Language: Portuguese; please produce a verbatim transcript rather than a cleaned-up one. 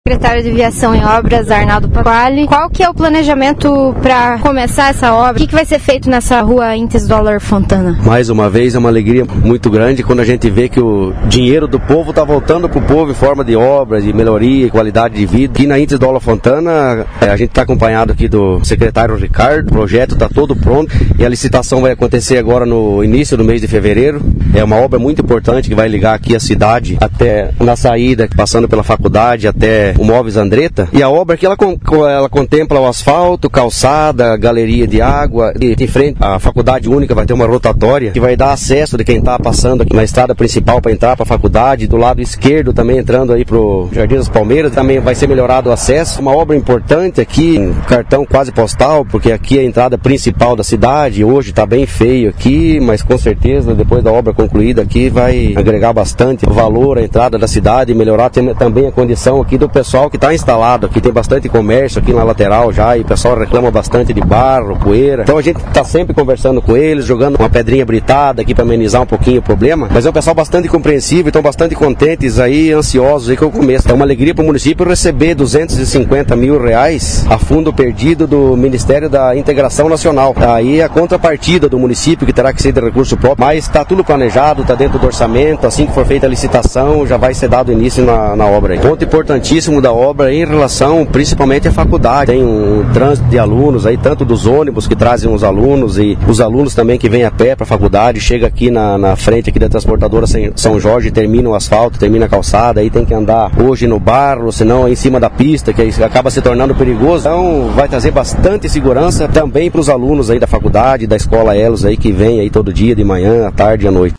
Secretário de Viação e Obras, Arnaldo Pasquale. Qual que é o planejamento para começar essa obra? O que, que vai ser feito nessa rua Intes Dólar Fontana? Mais uma vez, é uma alegria muito grande quando a gente vê que o dinheiro do povo está voltando para o povo em forma de obras, de melhoria e qualidade de vida. Aqui na Intes Dólar Fontana, a gente está acompanhado aqui do secretário Ricardo, o projeto está todo pronto e a licitação vai acontecer agora no início do mês de fevereiro. É uma obra muito importante que vai ligar aqui a cidade até na saída, passando pela faculdade até o Móveis Andretta. E a obra aqui ela, ela contempla o asfalto, calçada, galeria de água. E em frente à faculdade única vai ter uma rotatória que vai dar acesso de quem está passando aqui na estrada principal para entrar para a faculdade. Do lado esquerdo também entrando aí para o Jardim das Palmeiras também vai ser melhorado o acesso. Uma obra importante aqui, um cartão quase postal, porque aqui é a entrada principal da cidade. Hoje está bem feio aqui, mas com certeza depois da obra concluída aqui vai agregar bastante valor à entrada da cidade e melhorar também a condição aqui do pessoal que está instalado. Aqui tem bastante comércio aqui na lateral já e o pessoal reclama bastante de barro, poeira. Então a gente está sempre conversando com eles, jogando uma pedrinha britada aqui para amenizar um pouquinho o problema. Mas é um pessoal bastante compreensivo, estão bastante contentes aí, ansiosos aí com o começo. É uma alegria para o município receber duzentos e cinquenta mil reais a fundo perdido do Ministério da Integração Nacional. Aí a contrapartida do município, que terá que ser de recurso próprio, mas está tudo planejado, está dentro do orçamento. Assim que for feita a licitação, já vai ser dado início na, na obra. Aí. Ponto importantíssimo da obra em relação principalmente à faculdade. Tem um, um trânsito de alunos aí, tanto dos ônibus que trazem os alunos e os alunos também que vêm a pé para a faculdade, chega aqui na, na frente aqui da transportadora São Jorge, termina o asfalto, termina a calçada, aí tem que andar hoje no barro, senão aí em cima da pista, que aí acaba se tornando perigoso. Então vai trazer bastante segurança também para os alunos aí da faculdade, da escola Elos aí que vem aí todo dia, de manhã, à tarde e à noite.